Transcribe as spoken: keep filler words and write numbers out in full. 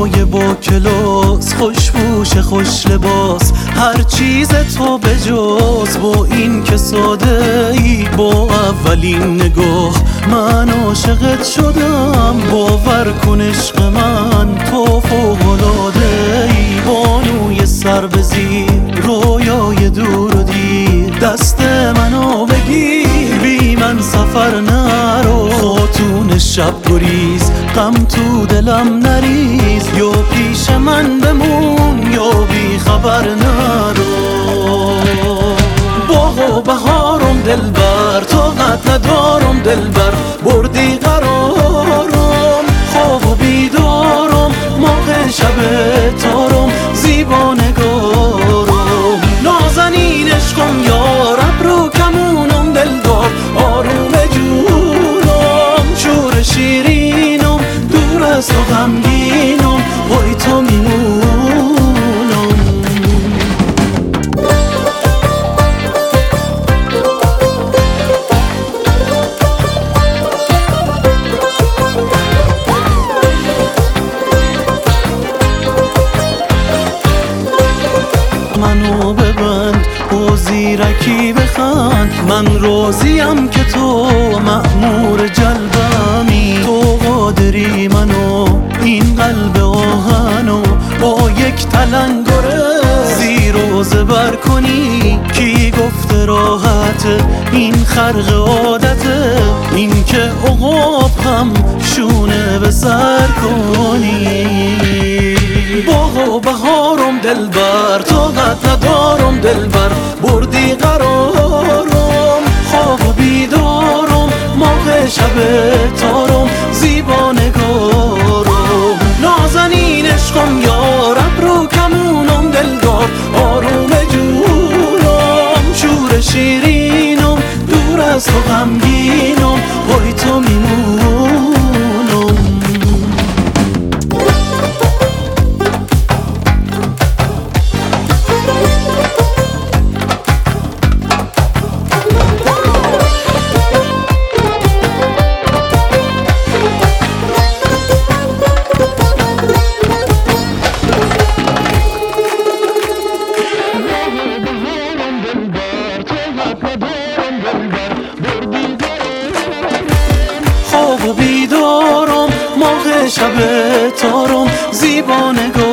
رویای با کلاس، خوشبوش خوش لباس، هر چیز تو به جز با این که ساده ای. با اولین نگاه من عاشقت شدم، باور کن عشق من تو فوق‌العاده ای. بانوی سر به زیر رویای دور و دیر، دست منو بگیر بی من سفر نرو. خاتون شب گریز غم تو دلم نریز، یا پیش من بمون یا بی خبر نرو. باغ و بهارم دلبر، طاقت ندارم دلبر، بردی قرارم. خواب و بیدارم موقع شب تارم، زیبا نگارم. نازنین عشقم یار، ابرو کمونم دلدار، آروم جونم. شور شیرینم دور از تو غمگینم، وای تو میمونم. منو ببند و زیرکی بخند، من راضیم که تو مأمور جلبمی. تو قادری منو این قلب آهنو با یک تلنگر زیر و زبر کنی. کی گفته راحته این خرق عادته، این که عقاب هم شونه به سر کنی. باغ و بهارم دلبر، طاقت ندارم دلبر، بردی قرارم. خواب و بیدارم موقع شب تارم، زیبا نگارم. نازنین عشقم یار، ابرو کمونم دلدار، آروم جونم. شور شیرینم دور از تو غمگینم، وای تو میمونم. خواب و بیدارم موقع شب تارم، زیبا نگارم.